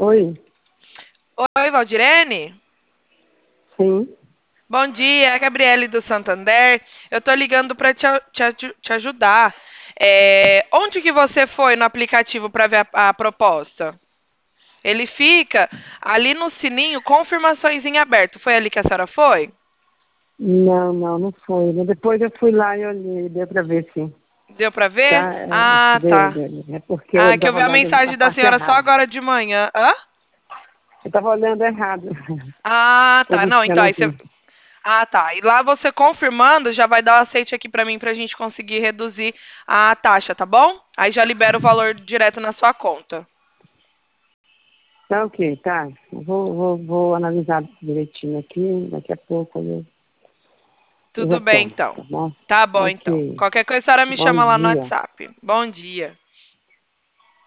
Oi, Oi, Valdirene. sim. Bom dia, é a Gabriele do Santander. Eu tô ligando para te ajudar. Onde que você foi no aplicativo para ver a proposta? Ele fica ali no sininho, confirmações em aberto. Foi ali que a senhora foi? Não foi. Mas depois eu fui lá e olhei, deu para ver sim. Deu para ver? Tá? Ah, tá. É porque eu Ah, que eu estava vi a olhando a mensagem da parte senhora só errada. agora de manhã. Hã? Eu estava olhando errado. Ah, Estou tá. Não, então buscando aí você. aqui. Ah, tá. E lá você confirmando, já vai dar o aceite aqui pra mim pra gente conseguir reduzir a taxa, tá bom? Aí já libera o valor direto na sua conta. Tá ok, tá. Vou analisar direitinho aqui. Daqui a pouco eu Tudo bem, retorno, então. tá bom? Tá bom, então. Ok. Qualquer coisa, a senhora me Bom chama lá no dia. WhatsApp. Bom dia.